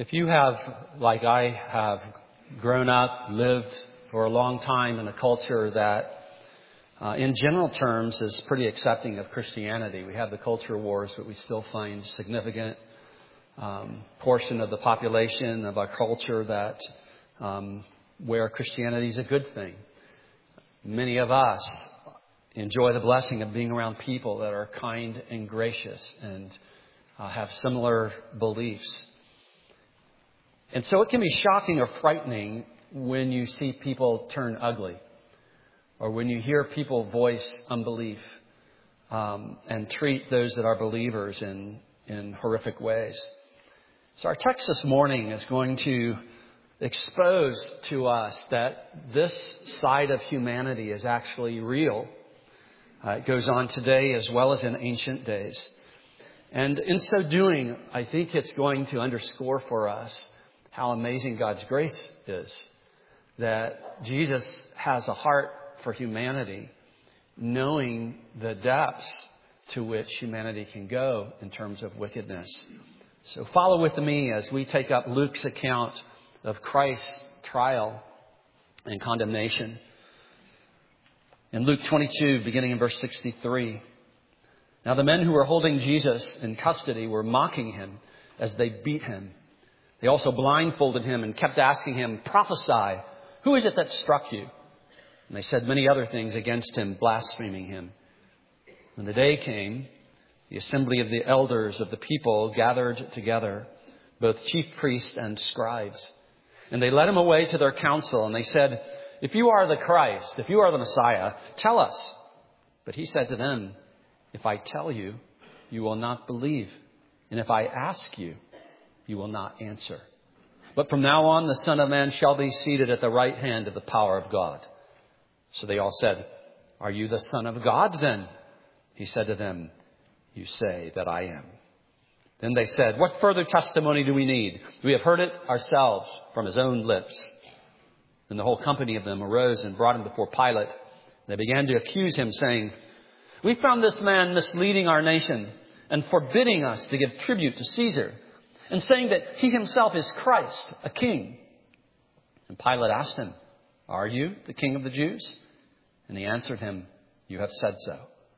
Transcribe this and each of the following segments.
If you have, like I have, grown up, lived for a long time in a culture that, in general terms, is pretty accepting of Christianity. We have the culture wars, but we still find significant portion of the population of our culture that where Christianity is a good thing. Many of us enjoy the blessing of being around people that are kind and gracious and have similar beliefs. And so it can be shocking or frightening when you see people turn ugly or when you hear people voice unbelief and treat those that are believers in horrific ways. So our text this morning is going to expose to us that this side of humanity is actually real. It goes on today as well as in ancient days. And in so doing, I think it's going to underscore for us how amazing God's grace is. That Jesus has a heart for humanity, knowing the depths to which humanity can go in terms of wickedness. So follow with me as we take up Luke's account of Christ's trial and condemnation. In Luke 22, beginning in verse 63. Now the men who were holding Jesus in custody were mocking him as they beat him. They also blindfolded him and kept asking him, "Prophesy, who is it that struck you?" And they said many other things against him, blaspheming him. When the day came, the assembly of the elders of the people gathered together, both chief priests and scribes. And they led him away to their council, and they said, "If you are the Christ, if you are the Messiah, tell us." But he said to them, "If I tell you, you will not believe. And if I ask you, you will not answer. But from now on, the Son of Man shall be seated at the right hand of the power of God." So they all said, "Are you the Son of God then?" He said to them, "You say that I am." Then they said, "What further testimony do we need? We have heard it ourselves from his own lips." Then the whole company of them arose and brought him before Pilate. They began to accuse him, saying, "We found this man misleading our nation and forbidding us to give tribute to Caesar, and saying that he himself is Christ, a king." And Pilate asked him, "Are you the king of the Jews?" And he answered him, "You have said so."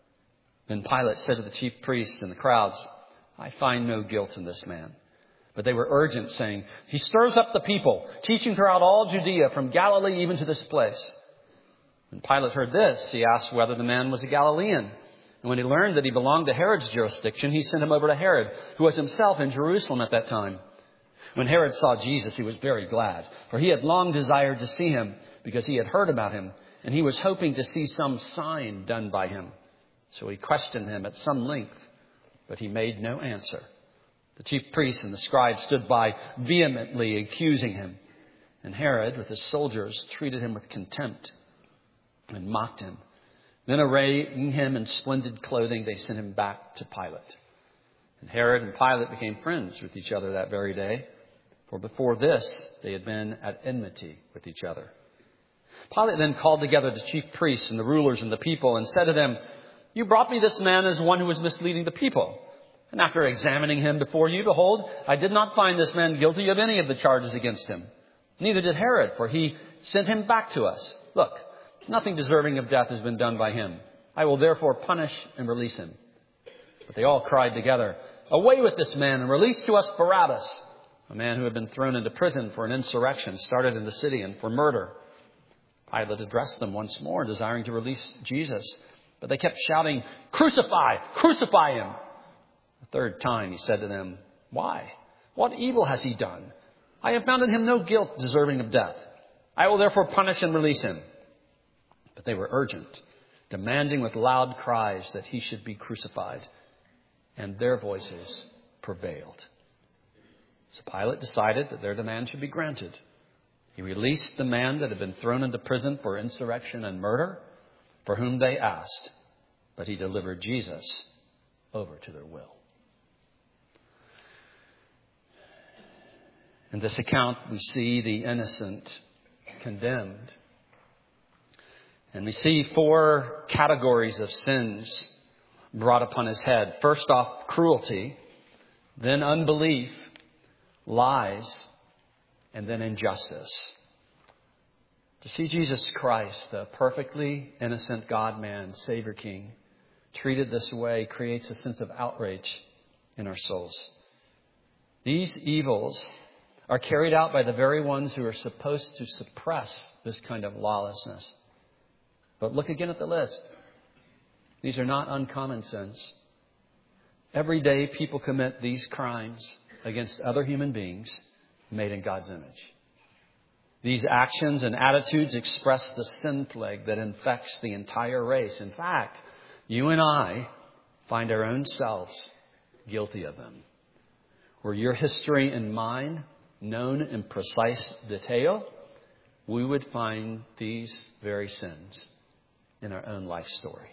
Then Pilate said to the chief priests and the crowds, "I find no guilt in this man." But they were urgent, saying, "He stirs up the people, teaching throughout all Judea, from Galilee even to this place." When Pilate heard this, he asked whether the man was a Galilean. And when he learned that he belonged to Herod's jurisdiction, he sent him over to Herod, who was himself in Jerusalem at that time. When Herod saw Jesus, he was very glad, for he had long desired to see him, because he had heard about him, and he was hoping to see some sign done by him. So he questioned him at some length, but he made no answer. The chief priests and the scribes stood by, vehemently accusing him. And Herod, with his soldiers, treated him with contempt and mocked him. Then arraying him in splendid clothing, they sent him back to Pilate. And Herod and Pilate became friends with each other that very day, for before this they had been at enmity with each other. Pilate then called together the chief priests and the rulers and the people and said to them, "You brought me this man as one who was misleading the people. And after examining him before you, behold, I did not find this man guilty of any of the charges against him. Neither did Herod, for he sent him back to us. Look, nothing deserving of death has been done by him. I will therefore punish and release him." But they all cried together, "Away with this man and release to us Barabbas," a man who had been thrown into prison for an insurrection started in the city and for murder. Pilate addressed them once more, desiring to release Jesus. But they kept shouting, "Crucify! Crucify him!" The third time he said to them, "Why? What evil has he done? I have found in him no guilt deserving of death. I will therefore punish and release him." But they were urgent, demanding with loud cries that he should be crucified. And their voices prevailed. So Pilate decided that their demand should be granted. He released the man that had been thrown into prison for insurrection and murder, for whom they asked, but he delivered Jesus over to their will. In this account, we see the innocent condemned. And we see 4 categories of sins brought upon his head. First off, cruelty, then unbelief, lies, and then injustice. To see Jesus Christ, the perfectly innocent God-man, Savior King, treated this way creates a sense of outrage in our souls. These evils are carried out by the very ones who are supposed to suppress this kind of lawlessness. But look again at the list. These are not uncommon sins. Every day people commit these crimes against other human beings made in God's image. These actions and attitudes express the sin plague that infects the entire race. In fact, you and I find our own selves guilty of them. Were your history and mine known in precise detail, we would find these very sins in our own life story.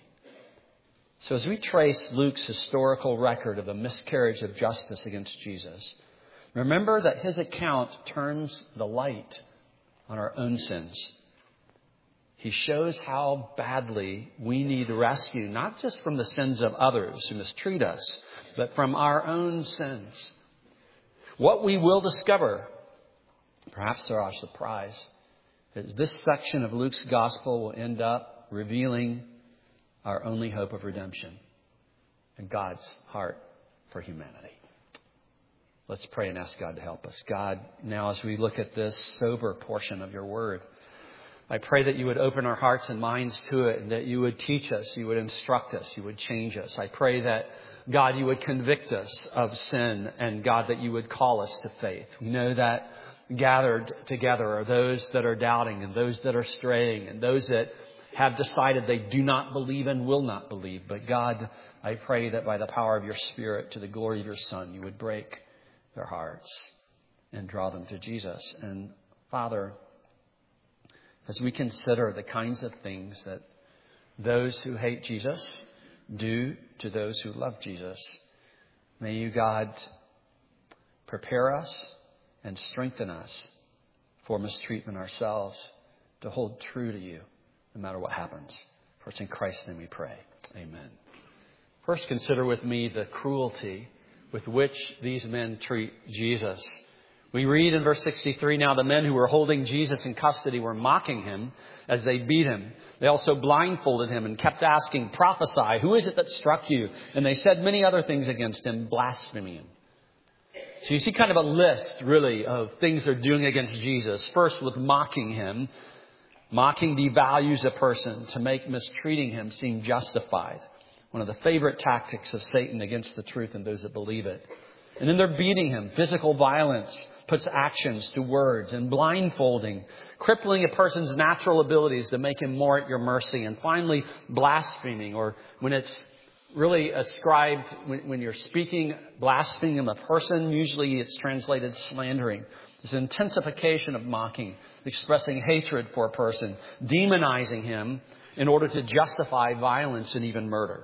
So as we trace Luke's historical record of the miscarriage of justice against Jesus, remember that his account turns the light on our own sins. He shows how badly we need rescue, not just from the sins of others who mistreat us, but from our own sins. What we will discover, perhaps to our surprise, is this section of Luke's gospel will end up revealing our only hope of redemption and God's heart for humanity. Let's pray and ask God to help us. God, now as we look at this sober portion of your word, I pray that you would open our hearts and minds to it, and that you would teach us, you would instruct us, you would change us. I pray that, God, you would convict us of sin, and God, that you would call us to faith. We know that gathered together are those that are doubting, and those that are straying, and those that have decided they do not believe and will not believe. But God, I pray that by the power of your Spirit, to the glory of your Son, you would break their hearts and draw them to Jesus. And Father, as we consider the kinds of things that those who hate Jesus do to those who love Jesus, may you, God, prepare us and strengthen us for mistreatment ourselves to hold true to you no matter what happens. For it's in Christ's name we pray. Amen. First, consider with me the cruelty with which these men treat Jesus. We read in verse 63, now the men who were holding Jesus in custody were mocking him as they beat him. They also blindfolded him and kept asking, prophesy, who is it that struck you? And they said many other things against him, blaspheming him. So you see kind of a list, really, of things they're doing against Jesus. First, with mocking him. Mocking devalues a person to make mistreating him seem justified. One of the favorite tactics of Satan against the truth and those that believe it. And then they're beating him. Physical violence puts actions to words, and blindfolding, crippling a person's natural abilities to make him more at your mercy. And finally, blaspheming, or when it's really ascribed, when you're speaking, blaspheming a person, usually it's translated slandering. It's an intensification of mocking, expressing hatred for a person, demonizing him in order to justify violence and even murder.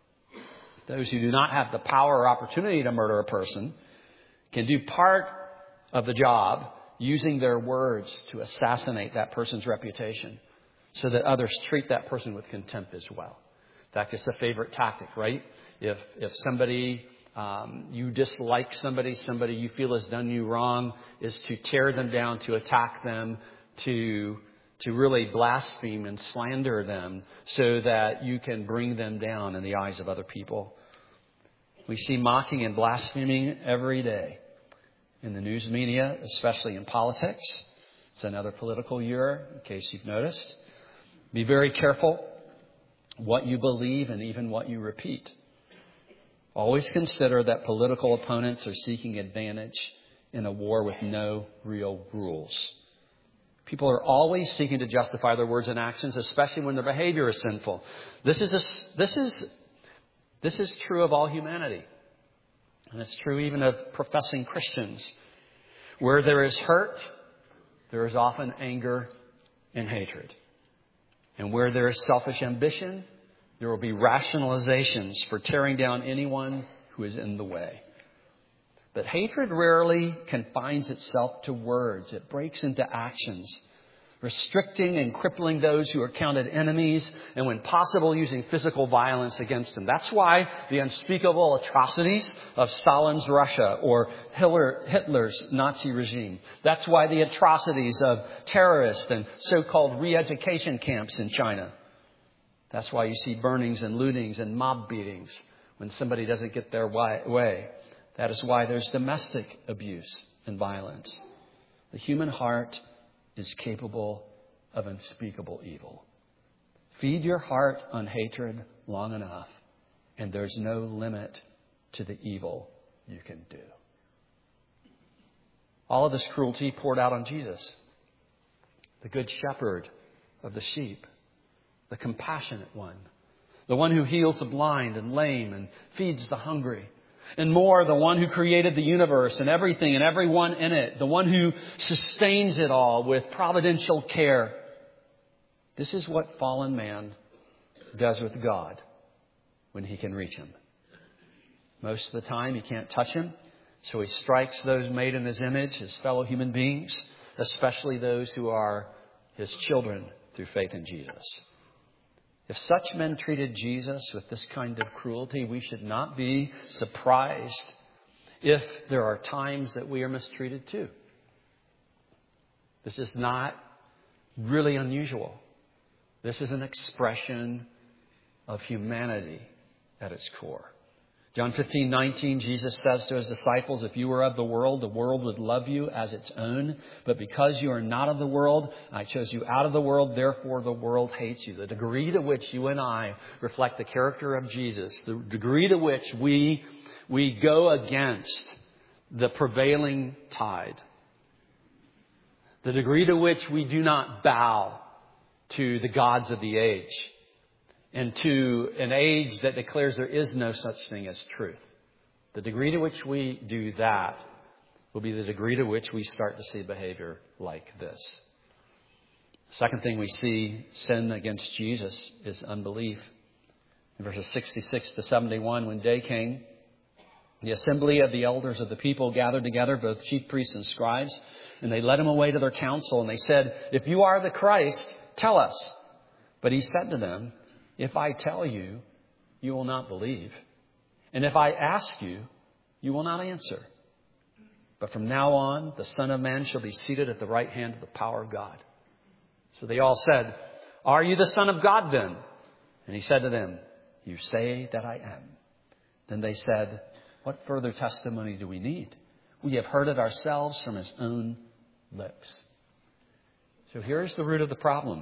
Those who do not have the power or opportunity to murder a person can do part of the job using their words to assassinate that person's reputation so that others treat that person with contempt as well. In fact, it's a favorite tactic, right? If somebody, you dislike somebody you feel has done you wrong, is to tear them down, to attack them, to really blaspheme and slander them so that you can bring them down in the eyes of other people. We see mocking and blaspheming every day in the news media, especially in politics. It's another political year, in case you've noticed. Be very careful what you believe and even what you repeat. Always consider that political opponents are seeking advantage in a war with no real rules. People are always seeking to justify their words and actions, especially when their behavior is sinful. This is true of all humanity. And it's true even of professing Christians. Where there is hurt, there is often anger and hatred. And where there is selfish ambition, there will be rationalizations for tearing down anyone who is in the way. But hatred rarely confines itself to words. It breaks into actions. restricting and crippling those who are counted enemies, and when possible, using physical violence against them. That's why the unspeakable atrocities of Stalin's Russia or Hitler's Nazi regime. That's why the atrocities of terrorist and so-called re-education camps in China. That's why you see burnings and lootings and mob beatings when somebody doesn't get their way. That is why there's domestic abuse and violence. The human heart is capable of unspeakable evil. Feed your heart on hatred long enough, and there's no limit to the evil you can do. All of this cruelty poured out on Jesus, the good shepherd of the sheep, the compassionate one, the one who heals the blind and lame and feeds the hungry. And more, the one who created the universe and everything and everyone in it. The one who sustains it all with providential care. This is what fallen man does with God when he can reach him. Most of the time he can't touch him. So he strikes those made in his image, his fellow human beings, especially those who are his children through faith in Jesus. If such men treated Jesus with this kind of cruelty, we should not be surprised if there are times that we are mistreated too. This is not really unusual. This is an expression of humanity at its core. John 15:19, Jesus says to his disciples, if you were of the world would love you as its own. But because you are not of the world, I chose you out of the world, therefore the world hates you. The degree to which you and I reflect the character of Jesus, the degree to which we go against the prevailing tide, the degree to which we do not bow to the gods of the age, and to an age that declares there is no such thing as truth. The degree to which we do that will be the degree to which we start to see behavior like this. Second thing we see, sin against Jesus, is unbelief. In verses 66 to 71, when day came, the assembly of the elders of the people gathered together, both chief priests and scribes, and they led him away to their council, and they said, if you are the Christ, tell us. But he said to them, if I tell you, you will not believe. And if I ask you, you will not answer. But from now on, the Son of Man shall be seated at the right hand of the power of God. So they all said, are you the Son of God then? And he said to them, you say that I am. Then they said, what further testimony do we need? We have heard it ourselves from his own lips. So here's the root of the problem.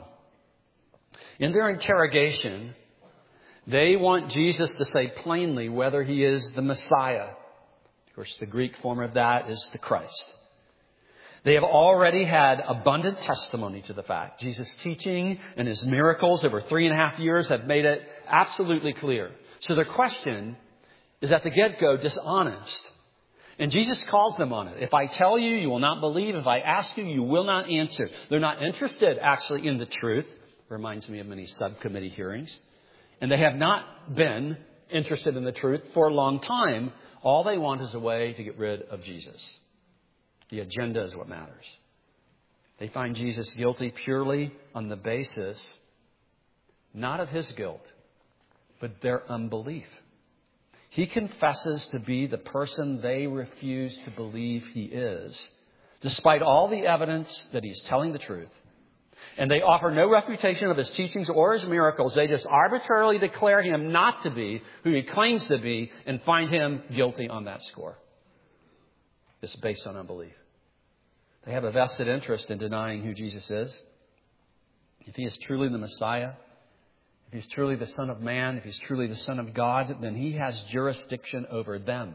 In their interrogation, they want Jesus to say plainly whether he is the Messiah. Of course, the Greek form of that is the Christ. They have already had abundant testimony to the fact. Jesus' teaching and his miracles over 3.5 years have made it absolutely clear. So their question is at the get-go dishonest. And Jesus calls them on it. If I tell you, you will not believe. If I ask you, you will not answer. They're not interested actually in the truth. Reminds me of many subcommittee hearings. And they have not been interested in the truth for a long time. All they want is a way to get rid of Jesus. The agenda is what matters. They find Jesus guilty purely on the basis, not of his guilt, but their unbelief. He confesses to be the person they refuse to believe he is, despite all the evidence that he's telling the truth. And they offer no refutation of his teachings or his miracles. They just arbitrarily declare him not to be who he claims to be and find him guilty on that score. It's based on unbelief. They have a vested interest in denying who Jesus is. If he is truly the Messiah, if he's truly the Son of Man, if he's truly the Son of God, then he has jurisdiction over them.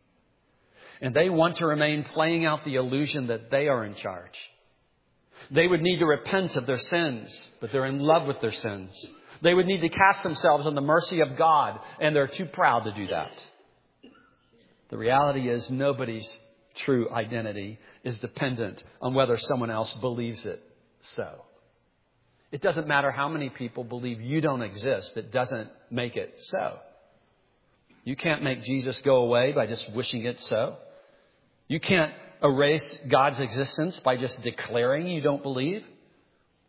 And they want to remain playing out the illusion that they are in charge. They would need to repent of their sins, but they're in love with their sins. They would need to cast themselves on the mercy of God, and they're too proud to do that. The reality is nobody's true identity is dependent on whether someone else believes it so. It doesn't matter how many people believe you don't exist. It doesn't make it so. You can't make Jesus go away by just wishing it so. You can't erase God's existence by just declaring you don't believe.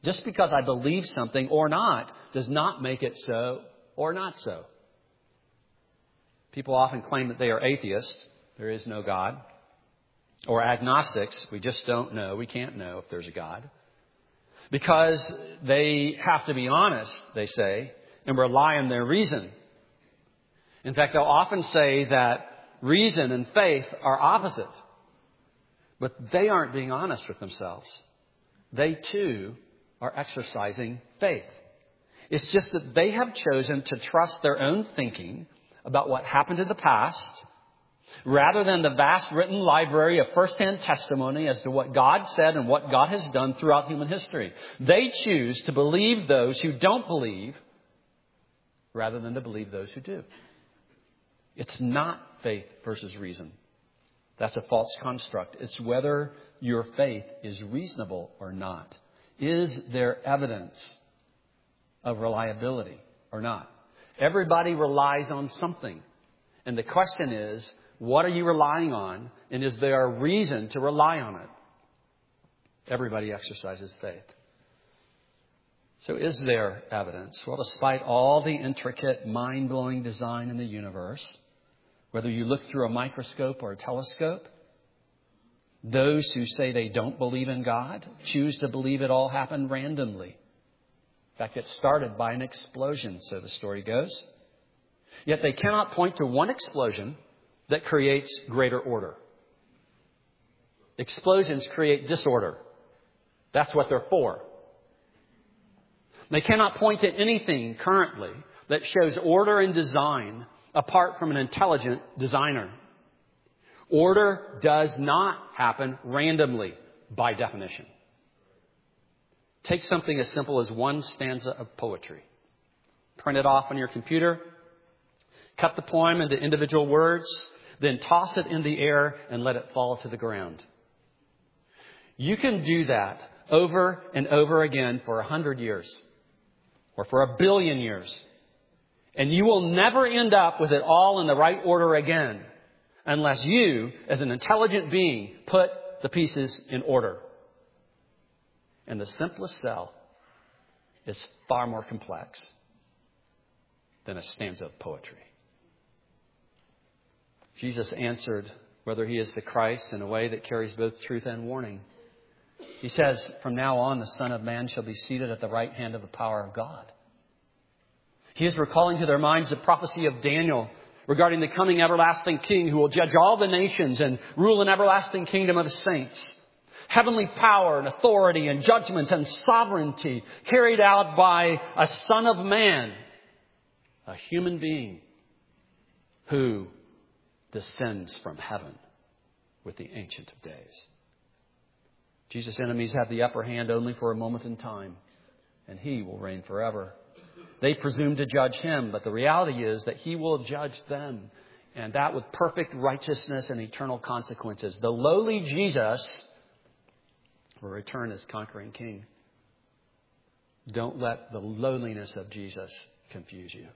Just because I believe something or not does not make it so or not so. People often claim that they are atheists. There is no God. Or agnostics. We just don't know. We can't know if there's a God. Because they have to be honest, they say, and rely on their reason. In fact, they'll often say that reason and faith are opposite. But they aren't being honest with themselves. They too are exercising faith. It's just that they have chosen to trust their own thinking about what happened in the past, rather than the vast written library of first-hand testimony as to what God said and what God has done throughout human history. They choose to believe those who don't believe, rather than to believe those who do. It's not faith versus reason. That's a false construct. It's whether your faith is reasonable or not. Is there evidence of reliability or not? Everybody relies on something. And the question is, what are you relying on? And is there a reason to rely on it? Everybody exercises faith. So is there evidence? Well, despite all the intricate, mind-blowing design in the universe, whether you look through a microscope or a telescope, those who say they don't believe in God choose to believe it all happened randomly. In fact, it started by an explosion, so the story goes. Yet they cannot point to one explosion that creates greater order. Explosions create disorder. That's what they're for. They cannot point to anything currently that shows order and design apart from an intelligent designer. Order does not happen randomly by definition. Take something as simple as one stanza of poetry. Print it off on your computer. Cut the poem into individual words. Then toss it in the air and let it fall to the ground. You can do that over and over again for 100 years. Or for 1 billion years. And you will never end up with it all in the right order again. Unless you, as an intelligent being, put the pieces in order. And the simplest cell is far more complex than a stanza of poetry. Jesus answered whether he is the Christ in a way that carries both truth and warning. He says, from now on, the Son of Man shall be seated at the right hand of the power of God. He is recalling to their minds the prophecy of Daniel regarding the coming everlasting King who will judge all the nations and rule an everlasting kingdom of his saints. Heavenly power and authority and judgment and sovereignty carried out by a Son of Man, a human being who descends from heaven with the Ancient of Days. Jesus' enemies have the upper hand only for a moment in time, and he will reign forever. They presume to judge him, but the reality is that he will judge them, and that with perfect righteousness and eternal consequences. The lowly Jesus will return as conquering king. Don't let the lowliness of Jesus confuse you.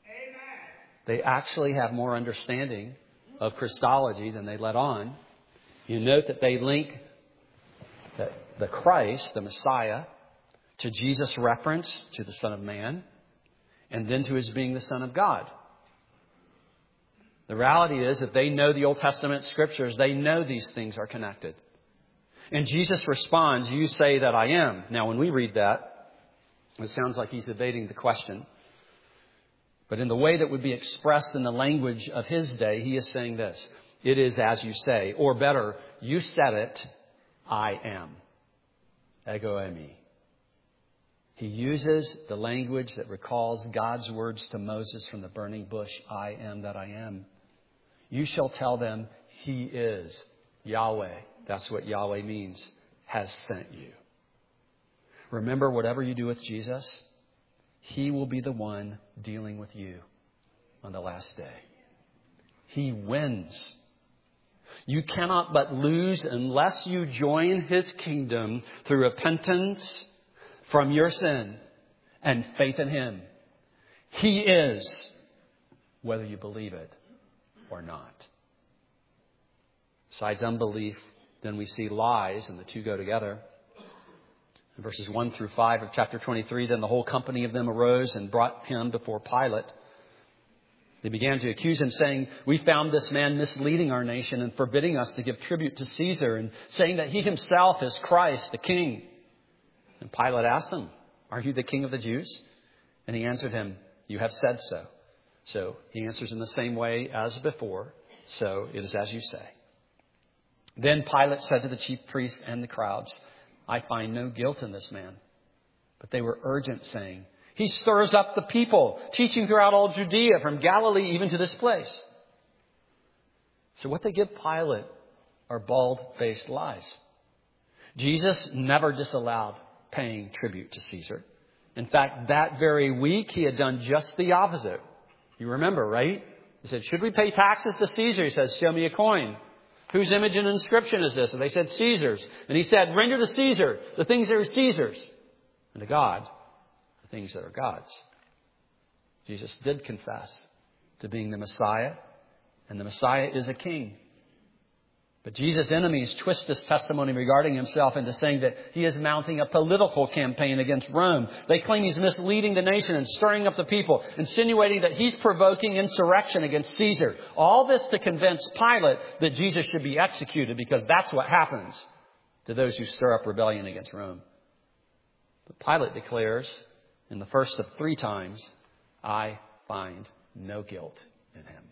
They actually have more understanding of Christology than they let on. You note that they link the Christ, the Messiah, to Jesus' reference to the Son of Man, and then to his being the Son of God. The reality is that they know the Old Testament scriptures. They know these things are connected. And Jesus responds, you say that I am. Now, when we read that, it sounds like he's evading the question. But in the way that would be expressed in the language of his day, he is saying this. It is as you say. Or better, you said it, I am. Ego eimi. He uses the language that recalls God's words to Moses from the burning bush, I am that I am. You shall tell them, he is Yahweh. That's what Yahweh means, has sent you. Remember, whatever you do with Jesus, he will be the one dealing with you on the last day. He wins. You cannot but lose unless you join his kingdom through repentance from your sin and faith in him. He is, whether you believe it or not. Besides unbelief, then we see lies, and the two go together. In verses 1 through 5 of chapter 23, then the whole company of them arose and brought him before Pilate. They began to accuse him, saying, "We found this man misleading our nation and forbidding us to give tribute to Caesar, and saying that he himself is Christ, the king." And Pilate asked him, "Are you the king of the Jews?" And he answered him, "You have said so." So he answers in the same way as before, "So it is as you say." Then Pilate said to the chief priests and the crowds, "I find no guilt in this man." But they were urgent, saying, "He stirs up the people, teaching throughout all Judea, from Galilee even to this place." So what they give Pilate are bald-faced lies. Jesus never disallowed paying tribute to Caesar. In fact, that very week, he had done just the opposite. You remember, right? He said, "Should we pay taxes to Caesar?" He says, "Show me a coin." "Whose image and inscription is this?" And they said, "Caesar's." And he said, "Render to Caesar the things that are Caesar's, and to God the things that are God's." Jesus did confess to being the Messiah, and the Messiah is a king. But Jesus' enemies twist this testimony regarding himself into saying that he is mounting a political campaign against Rome. They claim he's misleading the nation and stirring up the people, insinuating that he's provoking insurrection against Caesar. All this to convince Pilate that Jesus should be executed, because that's what happens to those who stir up rebellion against Rome. But Pilate declares in the first of 3 times, "I find no guilt in him."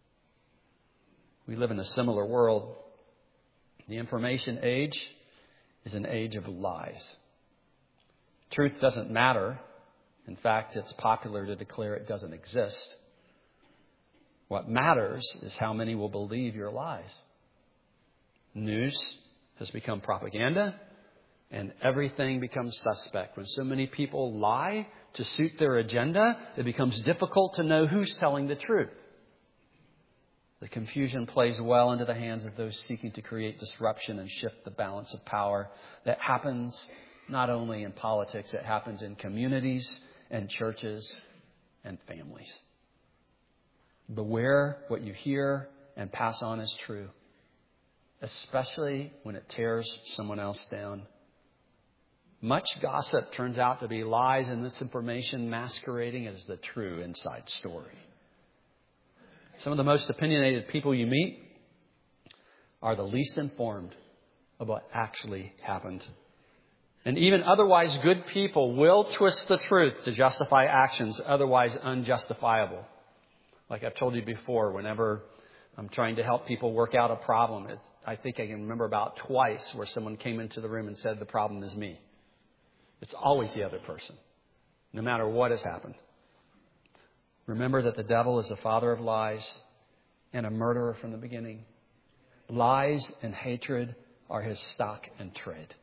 We live in a similar world. The information age is an age of lies. Truth doesn't matter. In fact, it's popular to declare it doesn't exist. What matters is how many will believe your lies. News has become propaganda, and everything becomes suspect. When so many people lie to suit their agenda, it becomes difficult to know who's telling the truth. The confusion plays well into the hands of those seeking to create disruption and shift the balance of power. That happens not only in politics, it happens in communities and churches and families. Beware what you hear and pass on as true, especially when it tears someone else down. Much gossip turns out to be lies and misinformation masquerading as the true inside story. Some of the most opinionated people you meet are the least informed of what actually happened. And even otherwise good people will twist the truth to justify actions otherwise unjustifiable. Like I've told you before, whenever I'm trying to help people work out a problem, I think I can remember about twice where someone came into the room and said, "The problem is me." It's always the other person, no matter what has happened. Remember that the devil is the father of lies and a murderer from the beginning. Lies and hatred are his stock and trade.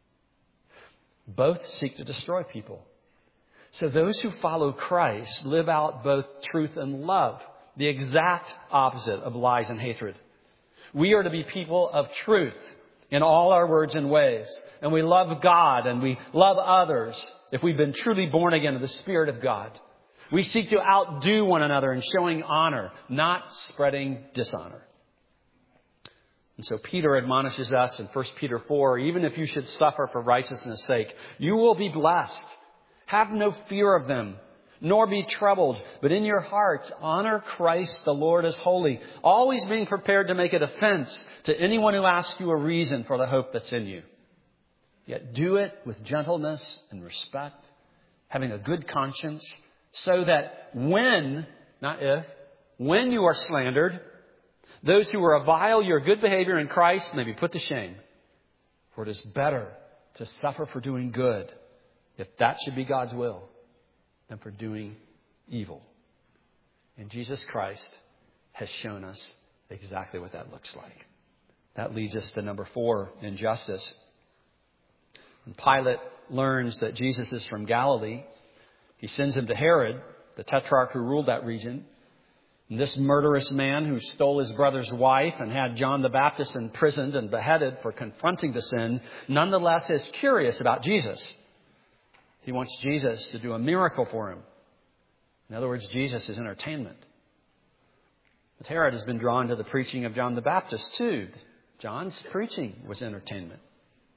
Both seek to destroy people. So those who follow Christ live out both truth and love, the exact opposite of lies and hatred. We are to be people of truth in all our words and ways. And we love God and we love others if we've been truly born again of the Spirit of God. We seek to outdo one another in showing honor, not spreading dishonor. And so Peter admonishes us in 1 Peter 4, even if you should suffer for righteousness' sake, you will be blessed. Have no fear of them, nor be troubled, but in your hearts honor Christ the Lord as holy, always being prepared to make a defense to anyone who asks you a reason for the hope that's in you. Yet do it with gentleness and respect, having a good conscience, so that when, not if, when you are slandered, those who revile your good behavior in Christ may be put to shame. For it is better to suffer for doing good, if that should be God's will, than for doing evil. And Jesus Christ has shown us exactly what that looks like. That leads us to number 4, injustice. When Pilate learns that Jesus is from Galilee, he sends him to Herod, the tetrarch who ruled that region. And this murderous man who stole his brother's wife and had John the Baptist imprisoned and beheaded for confronting the sin, nonetheless is curious about Jesus. He wants Jesus to do a miracle for him. In other words, Jesus is entertainment. But Herod has been drawn to the preaching of John the Baptist too. John's preaching was entertainment.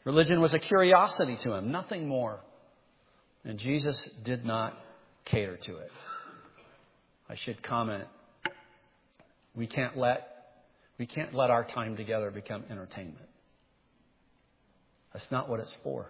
Religion was a curiosity to him, nothing more. And Jesus did not cater to it. I should comment, we can't let our time together become entertainment. That's not what it's for.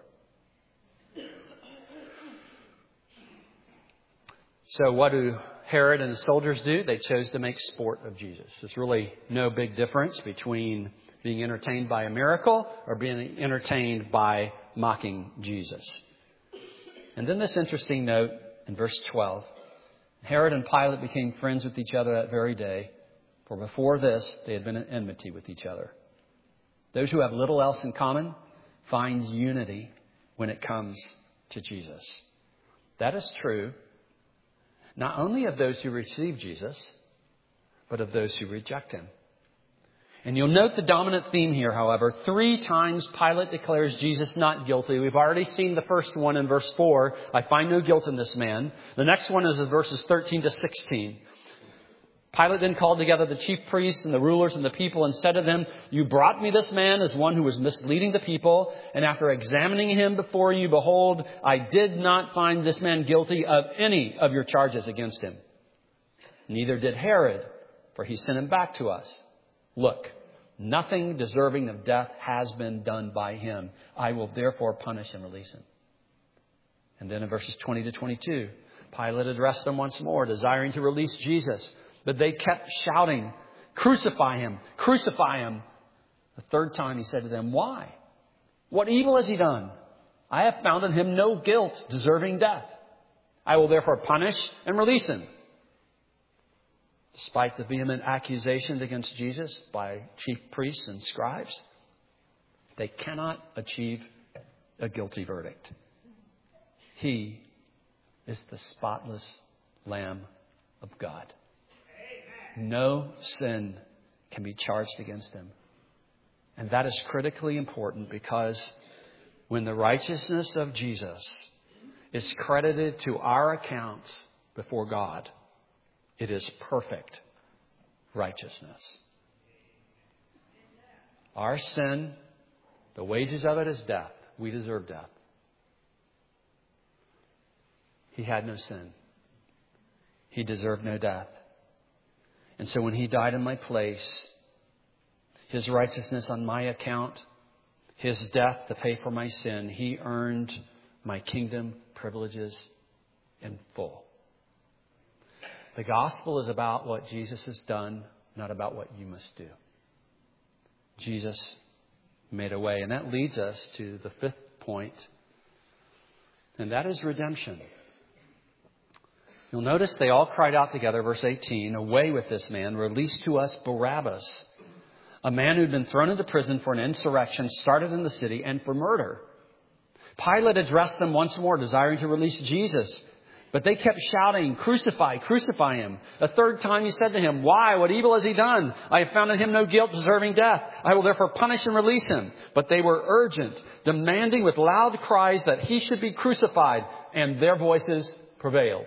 So what do Herod and his soldiers do? They chose to make sport of Jesus. There's really no big difference between being entertained by a miracle or being entertained by mocking Jesus. And then this interesting note in verse 12. Herod and Pilate became friends with each other that very day, for before this they had been in enmity with each other. Those who have little else in common find unity when it comes to Jesus. That is true not only of those who receive Jesus, but of those who reject him. And you'll note the dominant theme here, however. 3 times Pilate declares Jesus not guilty. We've already seen the first one in verse 4. I find no guilt in this man. The next one is in verses 13 to 16. Pilate then called together the chief priests and the rulers and the people and said to them, "You brought me this man as one who was misleading the people. And after examining him before you, behold, I did not find this man guilty of any of your charges against him. Neither did Herod, for he sent him back to us. Look, nothing deserving of death has been done by him. I will therefore punish and release him." And then in verses 20 to 22, Pilate addressed them once more, desiring to release Jesus. But they kept shouting, "Crucify him! Crucify him!" The third time he said to them, "Why? What evil has he done? I have found in him no guilt deserving death. I will therefore punish and release him." Despite the vehement accusations against Jesus by chief priests and scribes, they cannot achieve a guilty verdict. He is the spotless Lamb of God. No sin can be charged against him. And that is critically important because when the righteousness of Jesus is credited to our accounts before God, it is perfect righteousness. Our sin, the wages of it is death. We deserve death. He had no sin. He deserved no death. And so when he died in my place, his righteousness on my account, his death to pay for my sin, he earned my kingdom privileges in full. The gospel is about what Jesus has done, not about what you must do. Jesus made a way. And that leads us to the 5th point, and that is redemption. You'll notice they all cried out together, verse 18, "Away with this man, release to us Barabbas, a man who'd been thrown into prison for an insurrection started in the city and for murder." Pilate addressed them once more, desiring to release Jesus. But they kept shouting, "Crucify, crucify him." A third time he said to him, "Why? What evil has he done? I have found in him no guilt deserving death. I will therefore punish and release him." But they were urgent, demanding with loud cries that he should be crucified, and their voices prevailed.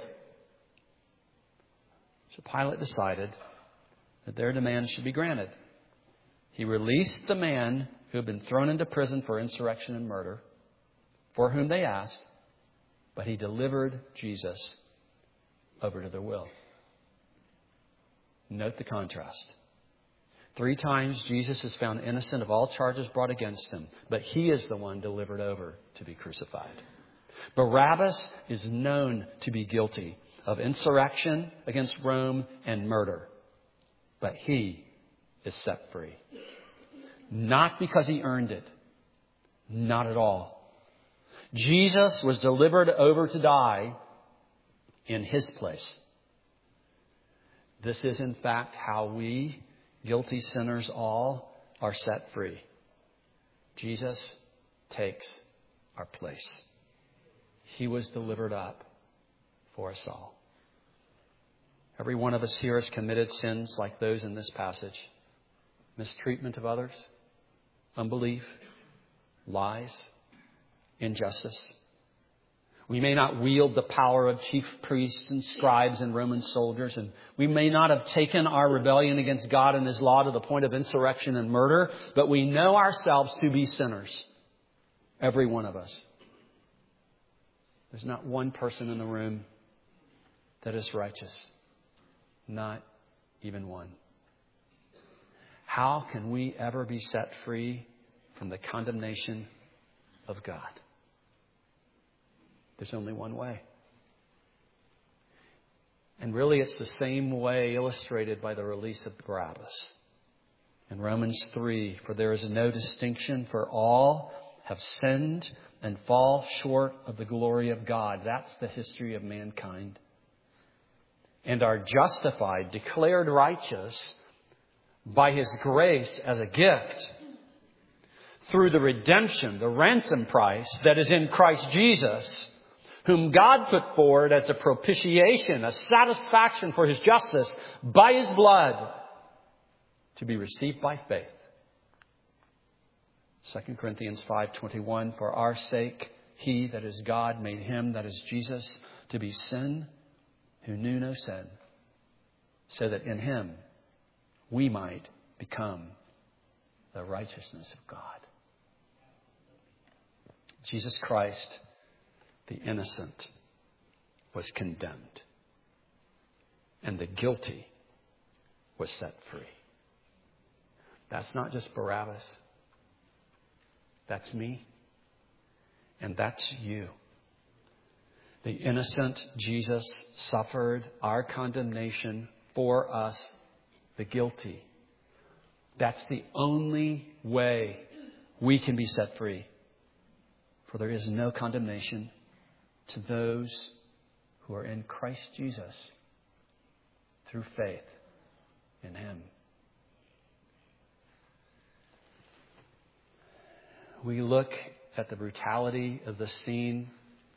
So Pilate decided that their demands should be granted. He released the man who had been thrown into prison for insurrection and murder, for whom they asked, but he delivered Jesus over to their will. Note the contrast. 3 times Jesus is found innocent of all charges brought against him, but he is the one delivered over to be crucified. Barabbas is known to be guilty of insurrection against Rome and murder, but he is set free. Not because he earned it. Not at all. Jesus was delivered over to die in his place. This is, in fact, how we, guilty sinners all, are set free. Jesus takes our place. He was delivered up for us all. Every one of us here has committed sins like those in this passage. Mistreatment of others, unbelief, lies, injustice. We may not wield the power of chief priests and scribes and Roman soldiers, and we may not have taken our rebellion against God and His law to the point of insurrection and murder, but we know ourselves to be sinners. Every one of us. There's not one person in the room that is righteous. Not even one. How can we ever be set free from the condemnation of God? There's only one way. And really it's the same way illustrated by the release of Barabbas. In Romans 3, for there is no distinction, for all have sinned and fall short of the glory of God. That's the history of mankind. And are justified, declared righteous by His grace as a gift through the redemption, the ransom price that is in Christ Jesus, whom God put forward as a propitiation, a satisfaction for His justice by His blood to be received by faith. 2 Corinthians 5:21, for our sake, He, that is God, made Him, that is Jesus, to be sin who knew no sin, so that in Him we might become the righteousness of God. Jesus Christ, the innocent, was condemned, and the guilty was set free. That's not just Barabbas. That's me. And that's you. The innocent Jesus suffered our condemnation for us, the guilty. That's the only way we can be set free. For there is no condemnation to those who are in Christ Jesus through faith in Him. We look at the brutality of the scene,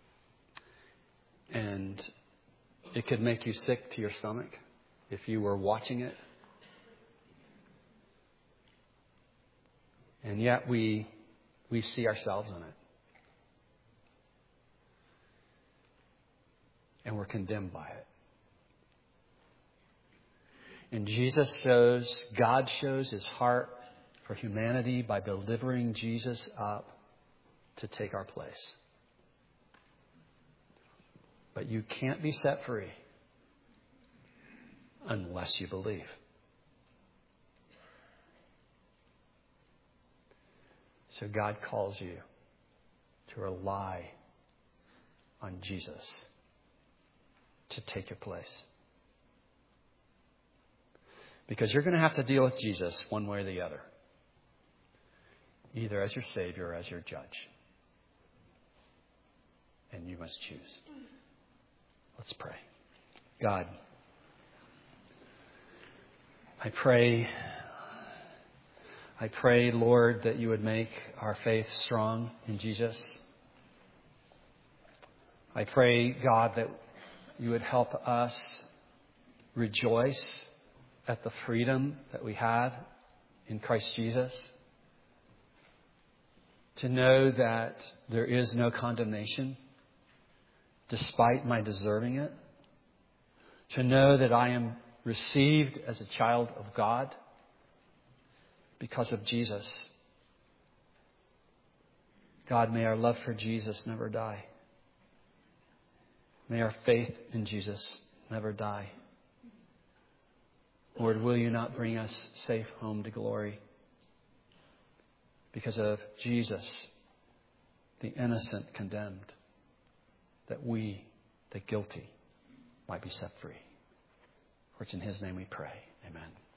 and it could make you sick to your stomach if you were watching it. And yet we see ourselves in it. And we're condemned by it. And God shows His heart for humanity by delivering Jesus up to take our place. But you can't be set free unless you believe. So God calls you to rely on Jesus to take your place. Because you're going to have to deal with Jesus one way or the other. Either as your Savior or as your judge. And you must choose. Let's pray. God, I pray, Lord, that you would make our faith strong in Jesus. I pray, God, that you would help us rejoice at the freedom that we have in Christ Jesus. To know that there is no condemnation despite my deserving it. To know that I am received as a child of God because of Jesus. God, may our love for Jesus never die. May our faith in Jesus never die. Lord, will you not bring us safe home to glory? Because of Jesus, the innocent condemned, that we, the guilty, might be set free. For it's in His name we pray. Amen.